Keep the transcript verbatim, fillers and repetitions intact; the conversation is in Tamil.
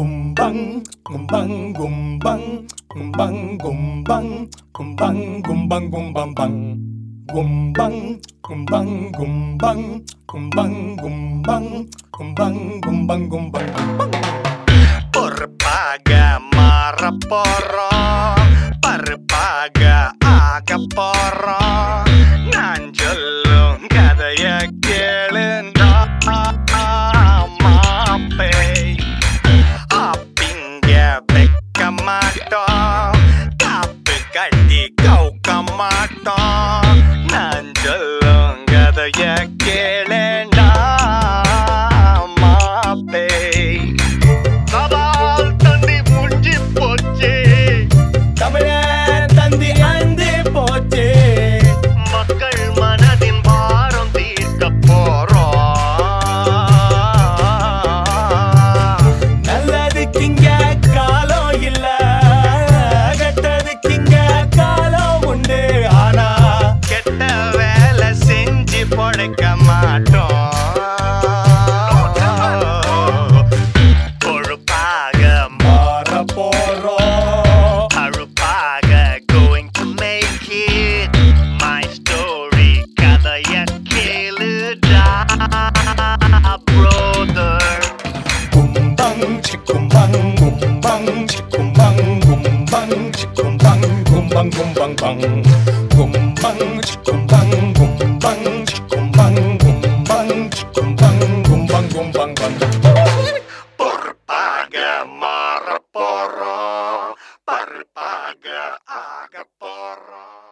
Gumbang, gumbang, gumbang, gumbang, gumbang, gumbang, gumbang, gumbang, bang. Gumbang, gumbang, gumbang, gumbang, gumbang, gumbang, gumbang, gumbang, bang. Purpaga maraporo, parpaga agaporo, nanjolung kadaya kelenda mape, apingya bekamato, kape kadi kau kamato, nanjolung kadaya kelenda mape. தமிழன் தந்தி அந்தி போச்சே, மக்கள் மனதின் பாரம் தீர்க்க போறோம். நல்லதுக்கு இங்க காலம் இல்ல, கெட்டதுக்கு இங்க காலம் உண்டு. ஆனா கெட்ட வேலை செஞ்சு பொழைக்க மாட்டோம். பொறுப்பாக மாற போறோம். going to make it. My story கதைய கேளுடா brother. Gumbang chikumbang, gumbang chikumbang, gumbang chikumbang, gumbang gumbang bang. Gumbang chikumbang, gumbang chikumbang, gumbang chikumbang, gumbang gumbang bang. Purpaga maraporo, parpaga agaporo.